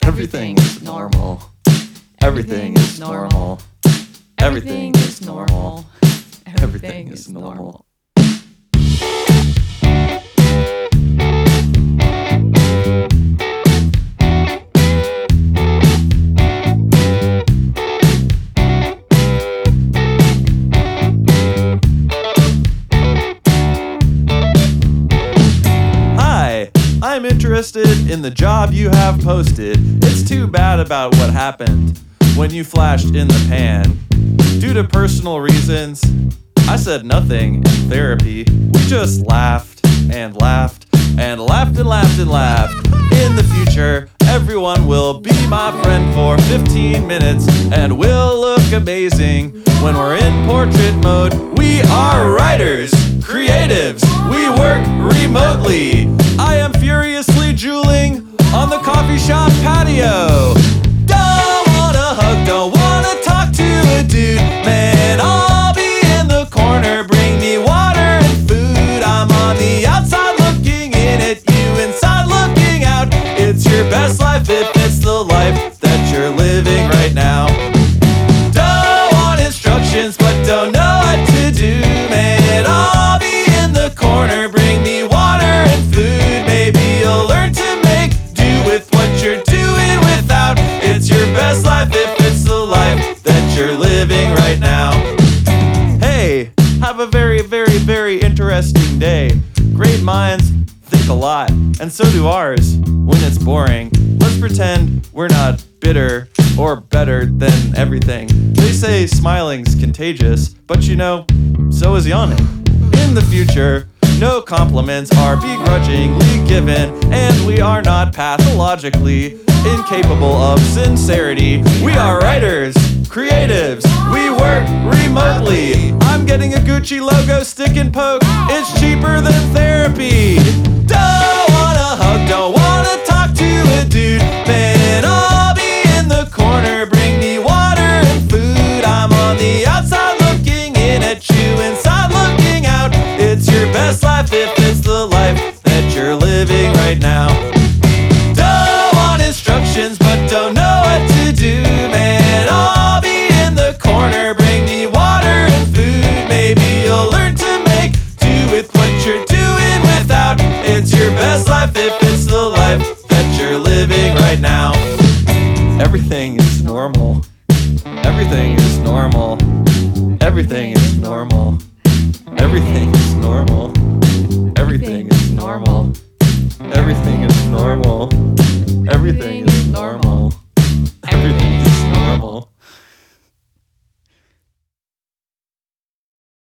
Everything is normal. Everything is normal. Everything is normal. Everything is normal. I'm interested in the job you have posted. It's too bad about what happened when you flashed in the pan. Due to personal reasons, I said nothing in therapy. We just laughed and laughed and laughed and laughed and laughed. In the future, everyone will be my friend for 15 minutes and we'll look amazing when we're in portrait mode. We are writers, creatives, we work remotely. I am furiously drooling on the coffee shop patio. Don't wanna hug, don't wanna talk to a dude. Man, I'll be in the corner, bring me water and food. I'm on the outside looking in at you, inside looking out. It's your best life if it's the life that you're living right now. Don't want instructions, but don't know what to do. Man, I'll be in the corner, bring me water and food. Maybe you'll learn to make do with what you're doing without. It's your best life if it's the life that you're living right now. Hey, have a very, very, very interesting day. Great minds think a lot, and so do ours. When it's boring, let's pretend we're not bitter or better than everything. They say smiling's contagious, but you know, so is yawning. In the future, no compliments are begrudgingly given, and we are not pathologically incapable of sincerity. We are writers, creatives, we work remotely. I'm getting a Gucci logo stick and poke, it's cheaper than therapy. Don't wanna hug, don't wanna talk to a dude. Man, I'll be in the corner, bring me water and food. I'm on the outside looking in at you, inside looking out. It's your best life if it's the life that you're living right now. Don't want instructions, but don't know what to do. Man, I'll be in the corner, bring me water and food. Maybe you'll learn to make do with what you're doing without. It's your best life if it's the life that you're living right now. Everything is normal. Everything is normal. Everything is normal. Everything is normal. Everything is normal. Everything is normal. Everything